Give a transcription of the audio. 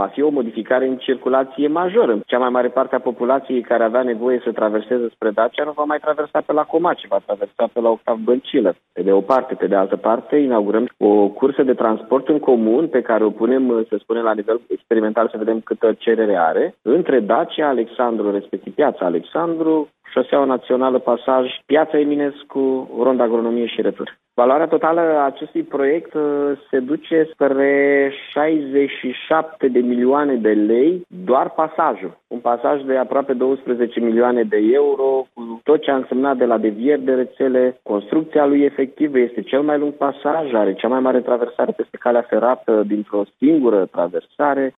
Va fi o modificare în circulație majoră. Cea mai mare parte a populației care avea nevoie să traverseze spre Dacia nu va mai traversa pe la Comaci, va traversa pe la Octav Băncilă. Pe de o parte. Pe de altă parte, inaugurăm o cursă de transport în comun pe care o punem, să spunem, la nivel experimental să vedem câtă cerere are, între Dacia, Alexandru, respectiv Piața Alexandru, Șoseaua Națională, Pasaj, Piața Eminescu, Ronda Agronomie și retur. Valoarea totală a acestui proiect se duce spre 67 de milioane de lei, doar pasajul. Un pasaj de aproape 12 milioane de euro, cu tot ce a însemnat de la devieri de rețele. Construcția lui efectivă este cel mai lung pasaj, are cea mai mare traversare peste calea ferată dintr-o singură traversare.